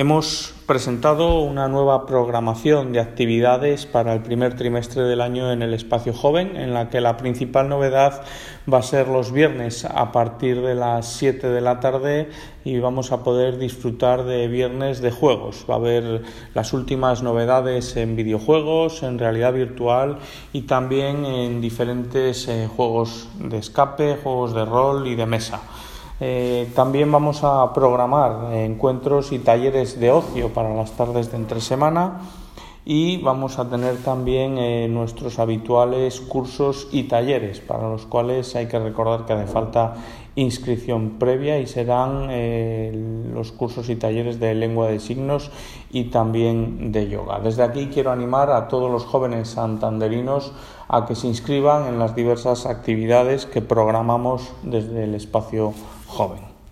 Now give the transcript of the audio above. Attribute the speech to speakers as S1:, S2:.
S1: Hemos presentado una nueva programación de actividades para el primer trimestre del año en el Espacio Joven, en la que la principal novedad va a ser los viernes a partir de las 7 de la tarde y vamos a poder disfrutar de viernes de juegos. Va a haber las últimas novedades en videojuegos, en realidad virtual y también en diferentes juegos de escape, juegos de rol y de mesa. También vamos a programar encuentros y talleres de ocio para las tardes de entre semana y vamos a tener también nuestros habituales cursos y talleres, para los cuales hay que recordar que hace falta inscripción previa, y serán los cursos y talleres de lengua de signos y también de yoga. Desde aquí quiero animar a todos los jóvenes santanderinos a que se inscriban en las diversas actividades que programamos desde el Espacio Joven.